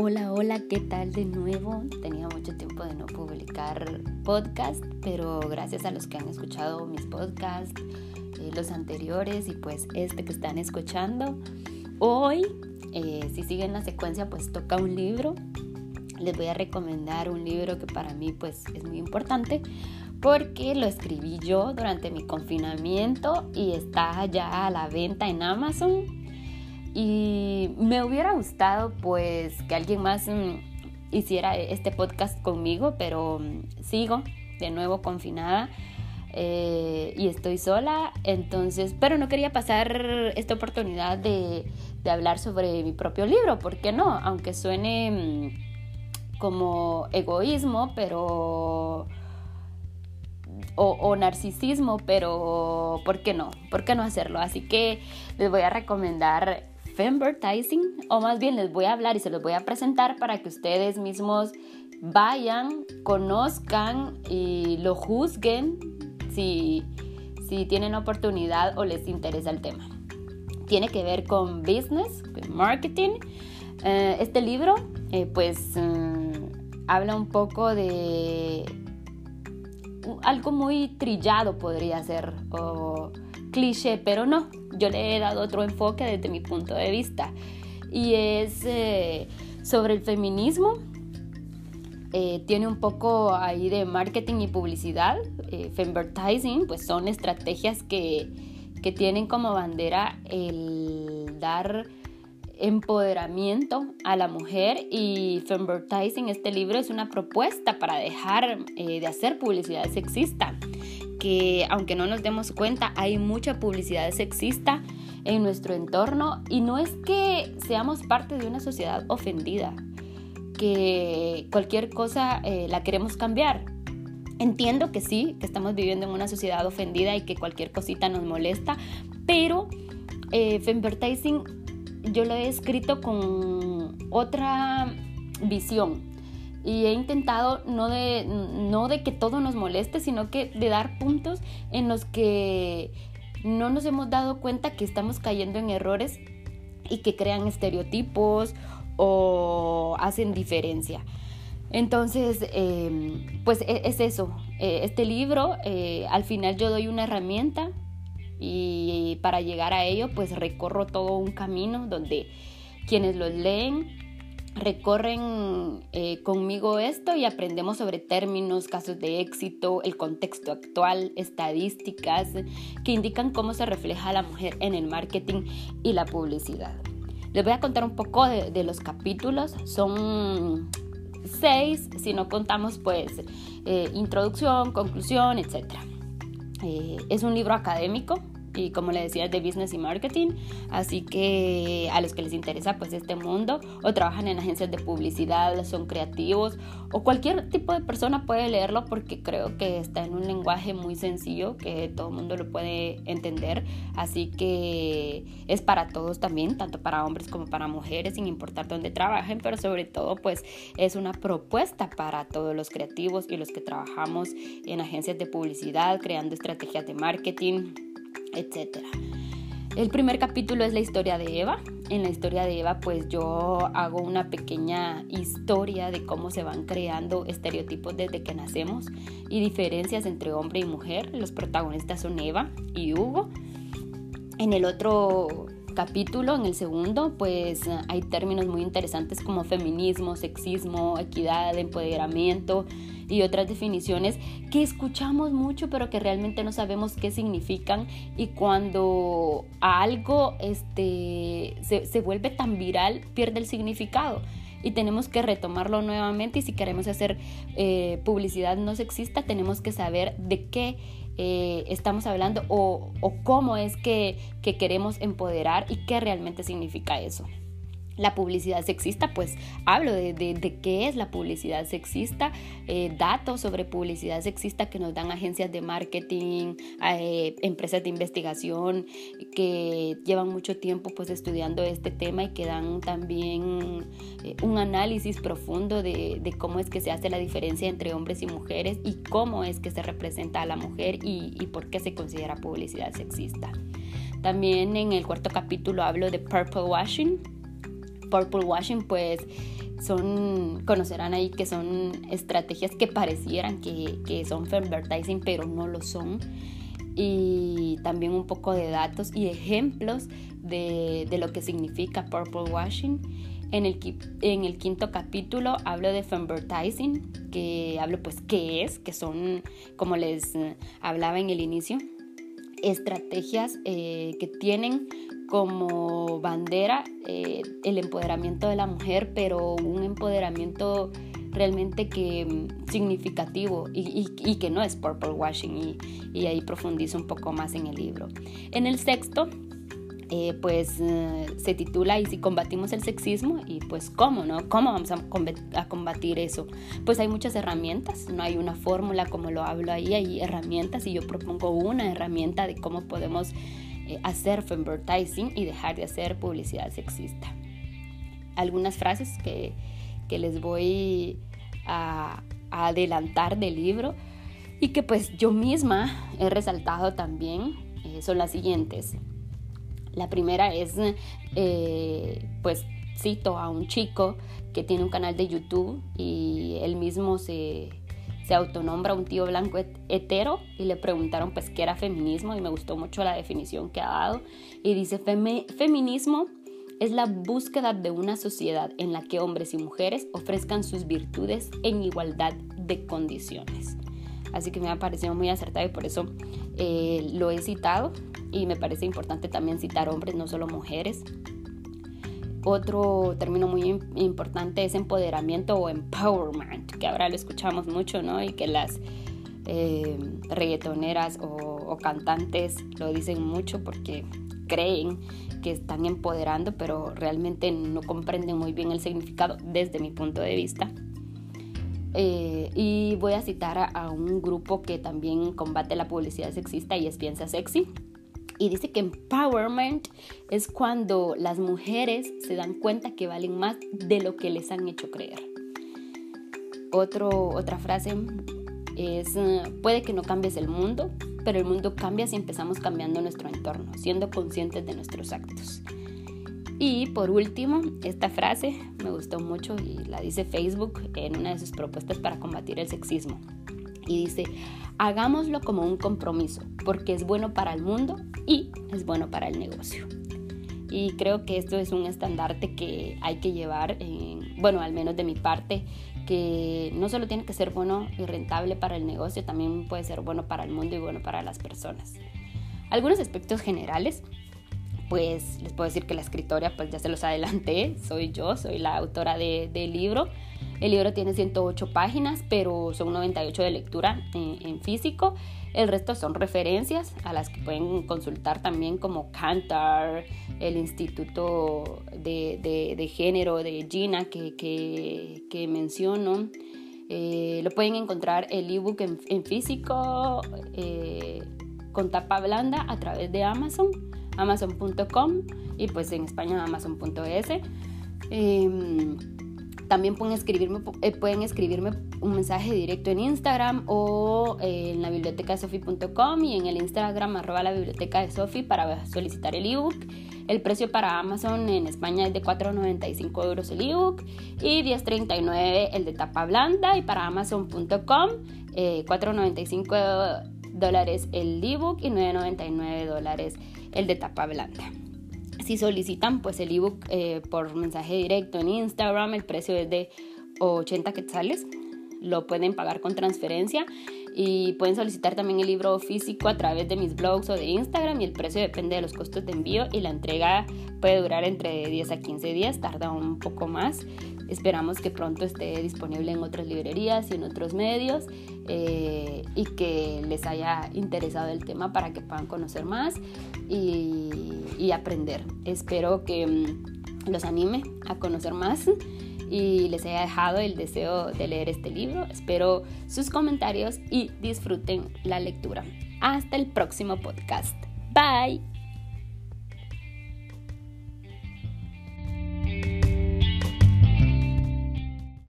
Hola, hola, ¿qué tal de nuevo? Tenía mucho tiempo de no publicar podcast, pero gracias a los que han escuchado mis podcasts, los anteriores y pues este que están escuchando. Hoy, si siguen la secuencia, pues toca un libro. Les voy a recomendar un libro que para mí pues es muy importante porque lo escribí yo durante mi confinamiento y está ya a la venta en Amazon. Y me hubiera gustado pues que alguien más hiciera este podcast conmigo, pero sigo de nuevo confinada y estoy sola, entonces, pero no quería pasar esta oportunidad de hablar sobre mi propio libro, ¿por qué no? Aunque suene como egoísmo, pero o narcisismo, pero ¿por qué no? ¿Por qué no hacerlo? Así que les voy a recomendar Femvertising, o más bien les voy a hablar y se los voy a presentar para que ustedes mismos vayan, conozcan y lo juzguen si tienen oportunidad o les interesa el tema. Tiene que ver con business, con marketing. Este libro habla un poco de algo muy trillado, podría ser, o cliché, pero no, yo le he dado otro enfoque desde mi punto de vista y es sobre el feminismo. Tiene un poco ahí de marketing y publicidad. Femvertising pues son estrategias que tienen como bandera el dar empoderamiento a la mujer, y Femvertising, este libro, es una propuesta para dejar de hacer publicidad sexista, que aunque no nos demos cuenta hay mucha publicidad sexista en nuestro entorno, y no es que seamos parte de una sociedad ofendida, que cualquier cosa la queremos cambiar. Entiendo que sí, que estamos viviendo en una sociedad ofendida y que cualquier cosita nos molesta, pero Femvertising yo lo he escrito con otra visión y he intentado no de que todo nos moleste, sino que de dar puntos en los que no nos hemos dado cuenta que estamos cayendo en errores y que crean estereotipos o hacen diferencia. Entonces, pues es eso. Este libro, al final yo doy una herramienta, y para llegar a ello pues recorro todo un camino donde quienes los leen recorren conmigo esto y aprendemos sobre términos, casos de éxito, el contexto actual, estadísticas que indican cómo se refleja la mujer en el marketing y la publicidad. Les voy a contar un poco de los capítulos. Son 6 si no contamos pues introducción, conclusión, etc. Es un libro académico y, como le decía, es de business y marketing, así que a los que les interesa pues este mundo, o trabajan en agencias de publicidad, son creativos, o cualquier tipo de persona puede leerlo, porque creo que está en un lenguaje muy sencillo que todo el mundo lo puede entender, así que es para todos también, tanto para hombres como para mujeres, sin importar dónde trabajen, pero sobre todo pues es una propuesta para todos los creativos y los que trabajamos en agencias de publicidad, creando estrategias de marketing, etc. El primer capítulo es la historia de Eva. En la historia de Eva pues yo hago una pequeña historia de cómo se van creando estereotipos desde que nacemos y diferencias entre hombre y mujer. Los protagonistas son Eva y Hugo. En el otro capítulo, en el segundo, pues hay términos muy interesantes como feminismo, sexismo, equidad, empoderamiento y otras definiciones que escuchamos mucho pero que realmente no sabemos qué significan, y cuando algo se vuelve tan viral pierde el significado y tenemos que retomarlo nuevamente, y si queremos hacer publicidad no sexista tenemos que saber de qué estamos hablando o cómo es que queremos empoderar y qué realmente significa eso. La publicidad sexista, pues hablo de qué es la publicidad sexista, datos sobre publicidad sexista que nos dan agencias de marketing, empresas de investigación que llevan mucho tiempo pues estudiando este tema y que dan también un análisis profundo de cómo es que se hace la diferencia entre hombres y mujeres y cómo es que se representa a la mujer y por qué se considera publicidad sexista. También en el cuarto capítulo hablo de purple washing. Purple washing pues conocerán ahí que son estrategias que parecieran que son femvertising, pero no lo son. Y también un poco de datos y ejemplos de lo que significa purple washing. En el quinto capítulo hablo de femvertising, que hablo pues qué es, que son, como les hablaba en el inicio, estrategias que tienen como bandera el empoderamiento de la mujer, pero un empoderamiento realmente significativo y que no es purple washing, y ahí profundizo un poco más en el libro. En el sexto se titula "¿Y si combatimos el sexismo?", y pues ¿cómo vamos a combatir eso? Pues hay muchas herramientas, no hay una fórmula como lo hablo ahí, hay herramientas, y yo propongo una herramienta de cómo podemos hacer femvertising y dejar de hacer publicidad sexista. Algunas frases que les voy a adelantar del libro y que pues yo misma he resaltado también son las siguientes. La primera es, pues cito a un chico que tiene un canal de YouTube y él mismo se autonombra un tío blanco hetero, y le preguntaron pues qué era feminismo, y me gustó mucho la definición que ha dado, y dice: feminismo es la búsqueda de una sociedad en la que hombres y mujeres ofrezcan sus virtudes en igualdad de condiciones. Así que me ha parecido muy acertado y por eso lo he citado, y me parece importante también citar hombres, no solo mujeres. Otro término muy importante es empoderamiento o empowerment, que ahora lo escuchamos mucho, ¿no? Y que las reggaetoneras o cantantes lo dicen mucho porque creen que están empoderando, pero realmente no comprenden muy bien el significado desde mi punto de vista. Y voy a citar a un grupo que también combate la publicidad sexista, y es Piensa Sexy. Y dice que empowerment es cuando las mujeres se dan cuenta que valen más de lo que les han hecho creer. Otra frase es: puede que no cambies el mundo, pero el mundo cambia si empezamos cambiando nuestro entorno, siendo conscientes de nuestros actos. Y por último, esta frase me gustó mucho y la dice Facebook en una de sus propuestas para combatir el sexismo. Y dice: hagámoslo como un compromiso, porque es bueno para el mundo y es bueno para el negocio. Y creo que esto es un estandarte que hay que llevar, al menos de mi parte, que no solo tiene que ser bueno y rentable para el negocio, también puede ser bueno para el mundo y bueno para las personas. Algunos aspectos generales, pues les puedo decir que la escritora, pues ya se los adelanté, soy la autora del libro. El libro tiene 108 páginas, pero son 98 de lectura en físico. El resto son referencias a las que pueden consultar también, como Kantar, el Instituto de Género de Gina que menciono. Lo pueden encontrar el ebook en físico con tapa blanda a través de amazon.com, y pues en España amazon.es. También pueden escribirme un mensaje directo en Instagram o en la bibliotecadesofie.com, y en el Instagram @labibliotecadesophie para solicitar el ebook. El precio para Amazon en España es de €4.95 el ebook y $10.39 el de tapa blanda, y para Amazon.com $4.95 el ebook y $9.99 el de tapa blanda. Si solicitan pues el ebook por mensaje directo en Instagram, el precio es de 80 quetzales. Lo pueden pagar con transferencia, y pueden solicitar también el libro físico a través de mis blogs o de Instagram, y el precio depende de los costos de envío, y la entrega puede durar entre 10 a 15 días, tarda un poco más. Esperamos que pronto esté disponible en otras librerías y en otros medios, y que les haya interesado el tema para que puedan conocer más y aprender. Espero que los anime a conocer más y les haya dejado el deseo de leer este libro. Espero sus comentarios y disfruten la lectura. Hasta el próximo podcast. Bye.